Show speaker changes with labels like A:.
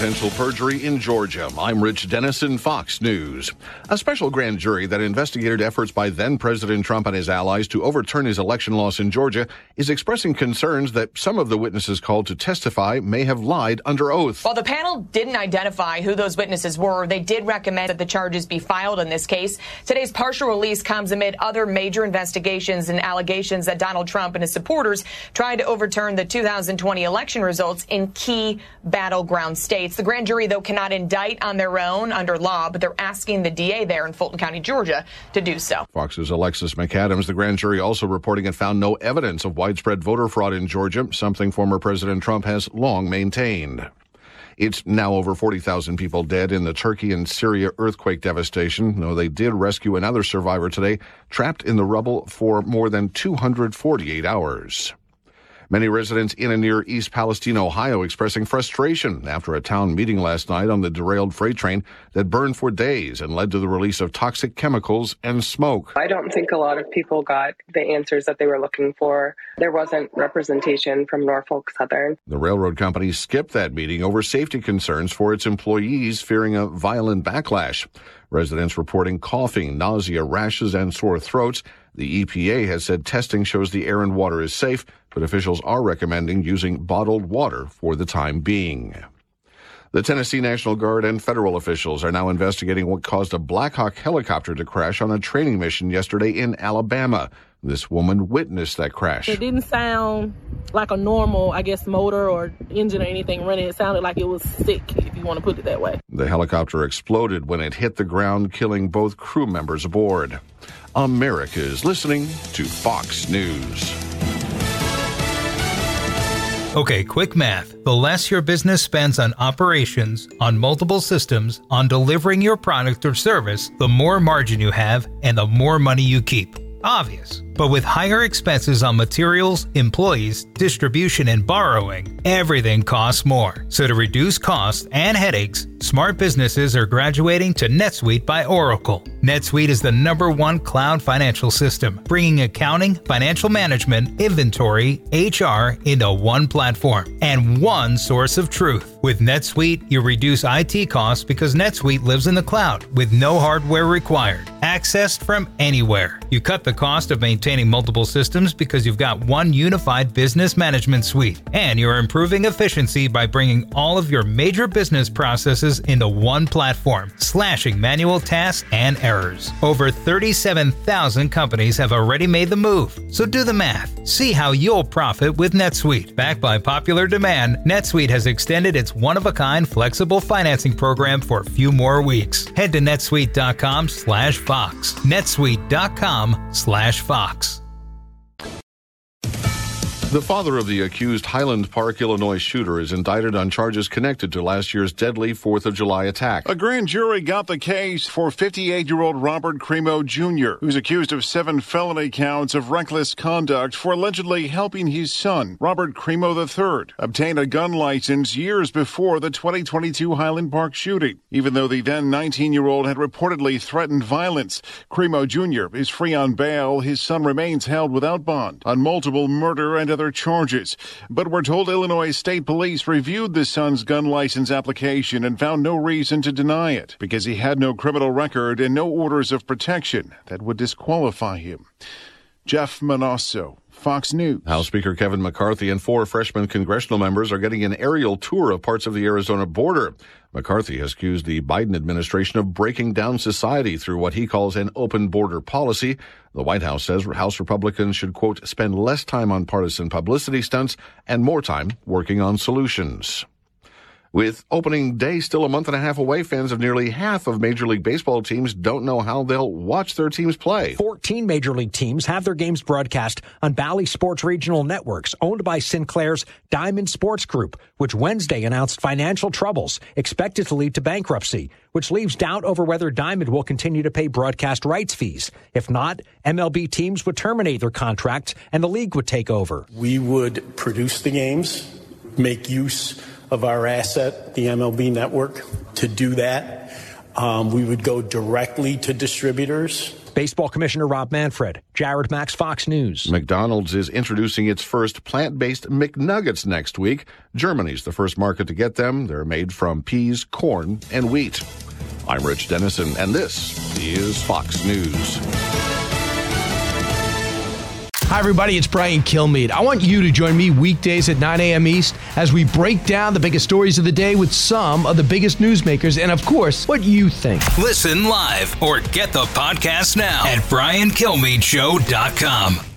A: potential perjury in Georgia. I'm Rich Dennison, Fox News. A special grand jury that investigated efforts by then-President Trump and his allies to overturn his election loss in Georgia is expressing concerns that some of the witnesses called to testify may have lied under oath.
B: While the panel didn't identify who those witnesses were, they did recommend that the charges be filed in this case. Today's partial release comes amid other major investigations and allegations that Donald Trump and his supporters tried to overturn the 2020 election results in key battleground states. The grand jury, though, cannot indict on their own under law, but they're asking the DA there in Fulton County, Georgia, to do so.
A: Fox's Alexis McAdams. The grand jury also reporting it found no evidence of widespread voter fraud in Georgia, something former President Trump has long maintained. It's now over 40,000 people dead in the Turkey and Syria earthquake devastation, though they did rescue another survivor today, trapped in the rubble for more than 248 hours. Many residents in and near East Palestine, Ohio, expressing frustration after a town meeting last night on the derailed freight train that burned for days and led to the release of toxic chemicals and smoke.
C: I don't think a lot of people got the answers that they were looking for. There wasn't representation from Norfolk Southern.
A: The railroad company skipped that meeting over safety concerns for its employees, fearing a violent backlash. Residents reporting coughing, nausea, rashes, and sore throats. The EPA has said testing shows the air and water is safe, but officials are recommending using bottled water for the time being. The Tennessee National Guard and federal officials are now investigating what caused a Black Hawk helicopter to crash on a training mission yesterday in Alabama. This woman witnessed that crash.
D: It didn't sound like a normal, motor or engine or anything running. It sounded like it was sick, if you want to put it that way.
A: The helicopter exploded when it hit the ground, killing both crew members aboard. America is listening to Fox News.
E: Okay, quick math. The less your business spends on operations, on multiple systems, on delivering your product or service, the more margin you have and the more money you keep. Obvious. But with higher expenses on materials, employees, distribution, and borrowing, everything costs more. So to reduce costs and headaches, smart businesses are graduating to NetSuite by Oracle. NetSuite is the #1 cloud financial system, bringing accounting, financial management, inventory, HR into one platform and one source of truth. With NetSuite, you reduce IT costs because NetSuite lives in the cloud with no hardware required, accessed from anywhere. You cut the cost of maintaining multiple systems because you've got one unified business management suite, and you're improving efficiency by bringing all of your major business processes into one platform, slashing manual tasks and errors. Over 37,000 companies have already made the move, so do the math. See how you'll profit with NetSuite. Backed by popular demand, NetSuite has extended its one-of-a-kind flexible financing program for a few more weeks. Head to netsuite.com/Fox. netsuite.com/Fox.
A: The father of the accused Highland Park, Illinois shooter is indicted on charges connected to last year's deadly 4th of July attack.
F: A grand jury got the case for 58-year-old Robert Cremo Jr., who's accused of 7 felony counts of reckless conduct for allegedly helping his son, Robert Cremo III, obtain a gun license years before the 2022 Highland Park shooting. Even though the then 19-year-old had reportedly threatened violence, Cremo Jr. is free on bail. His son remains held without bond on multiple murder and other charges. But we're told Illinois State Police reviewed the son's gun license application and found no reason to deny it because he had no criminal record and no orders of protection that would disqualify him. Jeff Manasso, Fox News.
A: House Speaker Kevin McCarthy and 4 freshman congressional members are getting an aerial tour of parts of the Arizona border. McCarthy has accused the Biden administration of breaking down society through what he calls an open border policy. The White House says House Republicans should, quote, spend less time on partisan publicity stunts and more time working on solutions. With opening day still a month and a half away, fans of nearly half of Major League Baseball teams don't know how they'll watch their teams play.
G: 14 Major League teams have their games broadcast on Bally Sports Regional Networks, owned by Sinclair's Diamond Sports Group, which Wednesday announced financial troubles expected to lead to bankruptcy, which leaves doubt over whether Diamond will continue to pay broadcast rights fees. If not, MLB teams would terminate their contracts and the league would take over.
H: We would produce the games, make use of our asset, the MLB network. To do that, we would go directly to distributors
G: Baseball Commissioner Rob Manfred, Jared Max, Fox News.
A: McDonald's is introducing its first plant-based McNuggets next week. Germany's the first market to get them. They're made from peas, corn, and wheat. I'm Rich Dennison, and this is Fox News.
I: Hi, everybody. It's Brian Kilmeade. I want you to join me weekdays at 9 a.m. East as we break down the biggest stories of the day with some of the biggest newsmakers and, of course, what you think.
E: Listen live or get the podcast now at BrianKilmeadeShow.com.